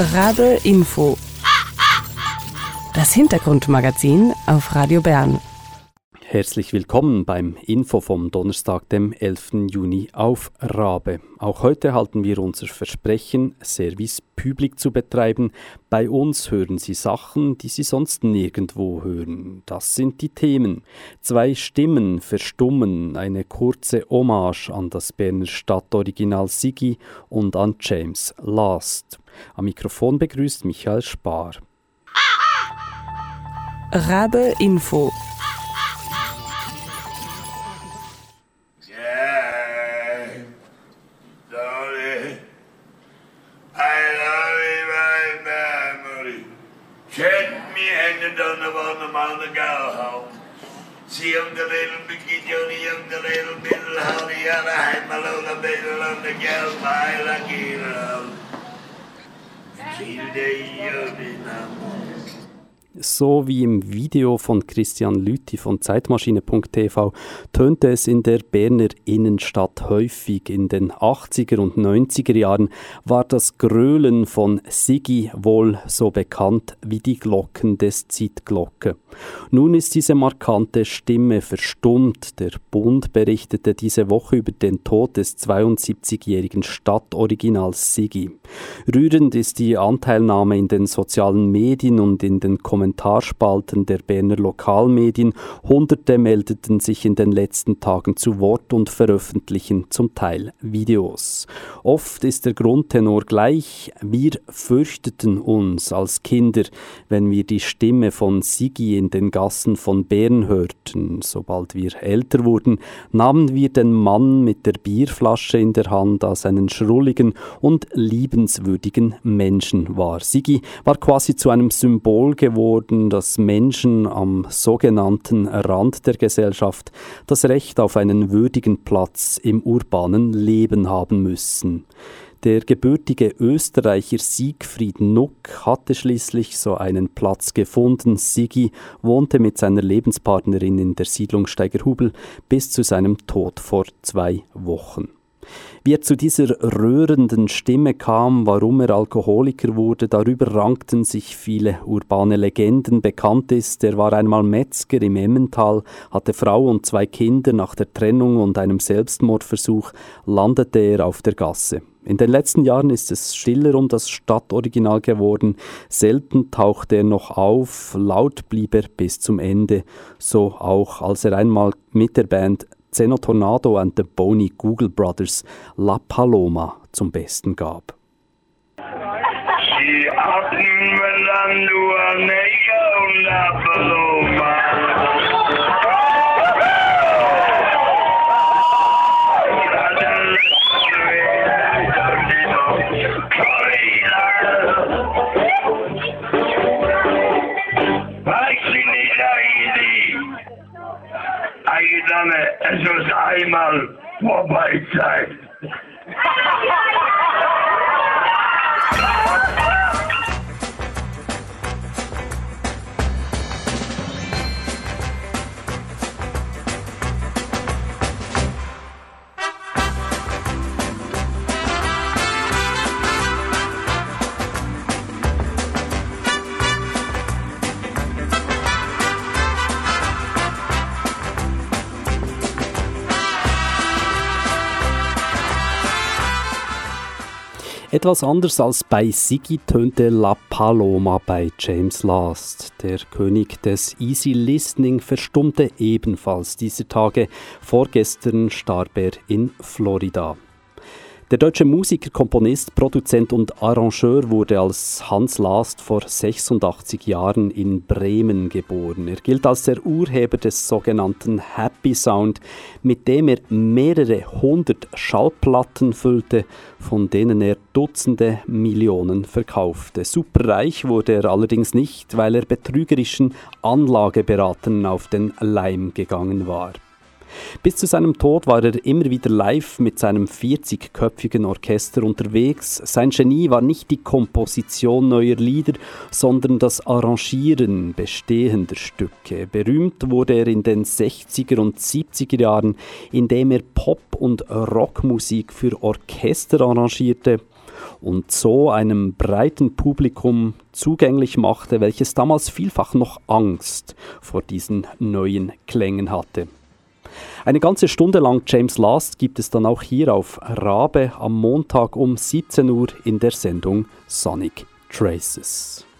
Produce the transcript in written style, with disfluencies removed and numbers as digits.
Rabe Info. Das Hintergrundmagazin auf Radio Bern. Herzlich willkommen beim Info vom Donnerstag, dem 11. Juni auf Rabe. Auch heute halten wir unser Versprechen, Service Public zu betreiben. Bei uns hören Sie Sachen, die Sie sonst nirgendwo hören. Das sind die Themen. 2 Stimmen verstummen, eine kurze Hommage an das Berner Stadtoriginal Siggi und an James Last. Am Mikrofon begrüßt Michael Spar. Rabe Info. See him the little biggie Johnny, the little middle honey, and I had my little middle on the gal by lucky love. See the day you'll be now. So wie im Video von Christian Lüthi von Zeitmaschine.tv tönte es in der Berner Innenstadt häufig. In den 80er und 90er Jahren war das Grölen von Siggi wohl so bekannt wie die Glocken des Zeitglocke. Nun ist diese markante Stimme verstummt. Der Bund berichtete diese Woche über den Tod des 72-jährigen Stadtoriginals Siggi. Rührend ist die Anteilnahme in den sozialen Medien und in den Kommentarspalten der Berner Lokalmedien. Hunderte meldeten sich in den letzten Tagen zu Wort und veröffentlichen zum Teil Videos. Oft ist der Grundtenor gleich: Wir fürchteten uns als Kinder, wenn wir die Stimme von Siggi in den Gassen von Bern hörten. Sobald wir älter wurden, nahmen wir den Mann mit der Bierflasche in der Hand als einen schrulligen und liebenswürdigen Menschen wahr. Siggi war quasi zu einem Symbol geworden, dass Menschen am sogenannten Rand der Gesellschaft das Recht auf einen würdigen Platz im urbanen Leben haben müssen. Der gebürtige Österreicher Siegfried Nuck hatte schließlich so einen Platz gefunden. Siggi wohnte mit seiner Lebenspartnerin in der Siedlung Steigerhubel bis zu seinem Tod vor 2 Wochen. Wie er zu dieser rührenden Stimme kam, warum er Alkoholiker wurde, darüber rankten sich viele urbane Legenden. Bekannt ist, er war einmal Metzger im Emmental, hatte Frau und 2 Kinder. Nach der Trennung und einem Selbstmordversuch landete er auf der Gasse. In den letzten Jahren ist es stiller um das Stadtoriginal geworden. Selten tauchte er noch auf, laut blieb er bis zum Ende. So auch, als er einmal mit der Band Zeno Tornado and the Boney Google Brothers La Paloma zum Besten gab. She oughtn't melando a nega La Paloma. Es muss einmal vorbei sein. Etwas anders als bei Siggi tönte La Paloma bei James Last. Der König des Easy Listening verstummte ebenfalls dieser Tage. Vorgestern starb er in Florida. Der deutsche Musiker, Komponist, Produzent und Arrangeur wurde als Hans Last vor 86 Jahren in Bremen geboren. Er gilt als der Urheber des sogenannten Happy Sound, mit dem er mehrere 100 Schallplatten füllte, von denen er Dutzende Millionen verkaufte. Superreich wurde er allerdings nicht, weil er betrügerischen Anlageberatern auf den Leim gegangen war. Bis zu seinem Tod war er immer wieder live mit seinem 40-köpfigen Orchester unterwegs. Sein Genie war nicht die Komposition neuer Lieder, sondern das Arrangieren bestehender Stücke. Berühmt wurde er in den 60er und 70er Jahren, indem er Pop- und Rockmusik für Orchester arrangierte. und so einem breiten Publikum zugänglich machte, welches damals vielfach noch Angst vor diesen neuen Klängen hatte. Eine ganze Stunde lang James Last gibt es dann auch hier auf Rabe am Montag um 17 Uhr in der Sendung Sonic Traces.